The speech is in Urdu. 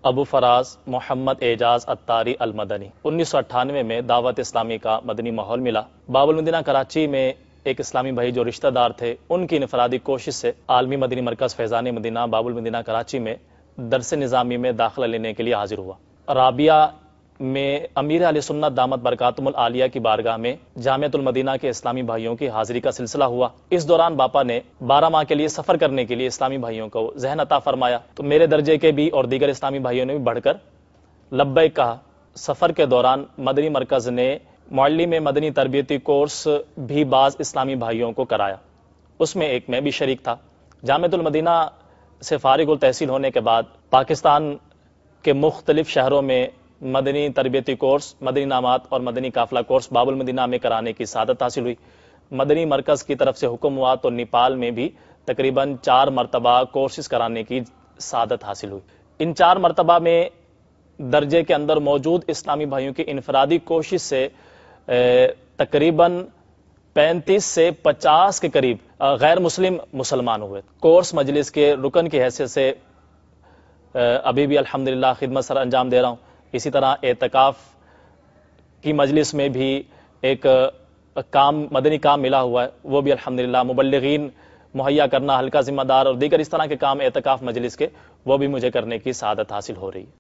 ابو فراز محمد اعجاز اتاری المدنی۔ 1998 میں دعوت اسلامی کا مدنی ماحول ملا۔ باب المدینہ کراچی میں ایک اسلامی بھائی جو رشتہ دار تھے، ان کی انفرادی کوشش سے عالمی مدنی مرکز فیضان مدینہ باب المدینہ کراچی میں درس نظامی میں داخلہ لینے کے لیے حاضر ہوا۔ رابعہ میں امیر اہل سنت دامت برکاتہم العالیہ کی بارگاہ میں جامعۃ المدینہ کے اسلامی بھائیوں کی حاضری کا سلسلہ ہوا۔ اس دوران باپا نے 12 ماہ کے لیے سفر کرنے کے لیے اسلامی بھائیوں کو ذہن عطا فرمایا، تو میرے درجے کے بھی اور دیگر اسلامی بھائیوں نے بھی بڑھ کر لبیک کہا۔ سفر کے دوران مدنی مرکز نے معلم مدنی تربیتی کورس بھی بعض اسلامی بھائیوں کو کرایا، اس میں ایک میں بھی شریک تھا۔ جامعۃ المدینہ سے فارغ التحصیل ہونے کے بعد پاکستان کے مختلف شہروں میں مدنی تربیتی کورس، مدنی نامات اور مدنی قافلہ کورس باب المدینہ میں کرانے کی سعادت حاصل ہوئی۔ مدنی مرکز کی طرف سے حکم ہوا تو نیپال میں بھی تقریباً 4 مرتبہ کورسز کرانے کی سعادت حاصل ہوئی۔ ان 4 مرتبہ میں درجے کے اندر موجود اسلامی بھائیوں کی انفرادی کوشش سے تقریباً 35 سے 50 کے قریب غیر مسلم مسلمان ہوئے۔ کورس مجلس کے رکن کی حیثیت سے ابھی بھی الحمدللہ خدمت سر انجام دے رہا ہوں۔ اسی طرح اعتکاف کی مجلس میں بھی ایک مدنی کام ملا ہوا ہے، وہ بھی الحمدللہ مبلغین مہیا کرنا، ہلکا ذمہ دار اور دیگر اس طرح کے کام اعتکاف مجلس کے، وہ بھی مجھے کرنے کی سعادت حاصل ہو رہی ہے۔